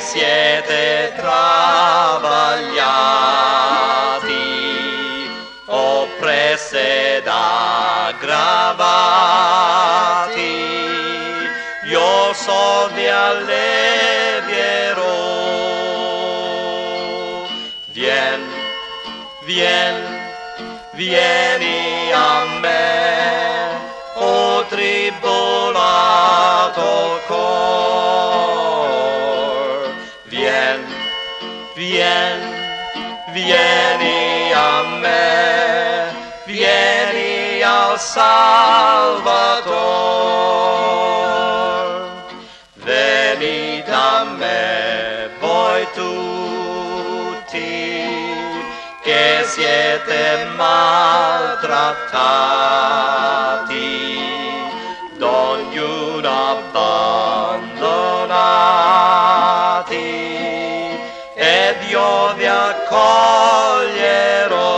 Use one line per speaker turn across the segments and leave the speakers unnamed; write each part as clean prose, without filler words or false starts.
siete travagliati, oppresse ed aggravati, io so vi allevierò. Vieni a me, o tribolato cor. Vieni a me, vieni al Salvator. Venite a me, voi tutti, che siete maltrattati, d'ognuno abbandonati, ed io vi accoglierò.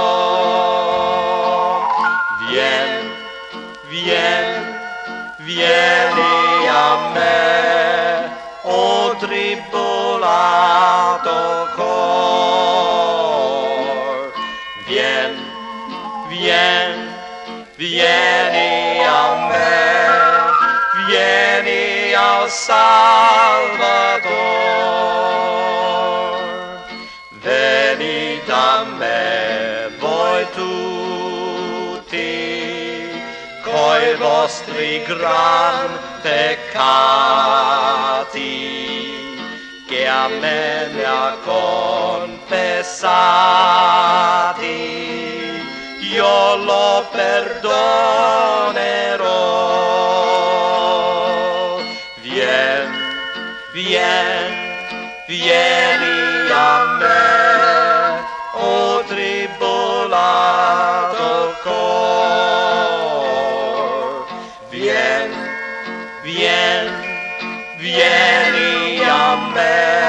Vieni a me, o tribolato cor. Vieni a me, vieni al Salvator. Venite a me, voi tutti, coi vostri gran peccati, che a me ne ha confessati, io lo perdonerò. Vieni a me, o tribolato cor. Vieni a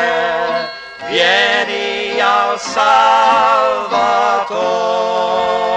me, vieni al Salvator.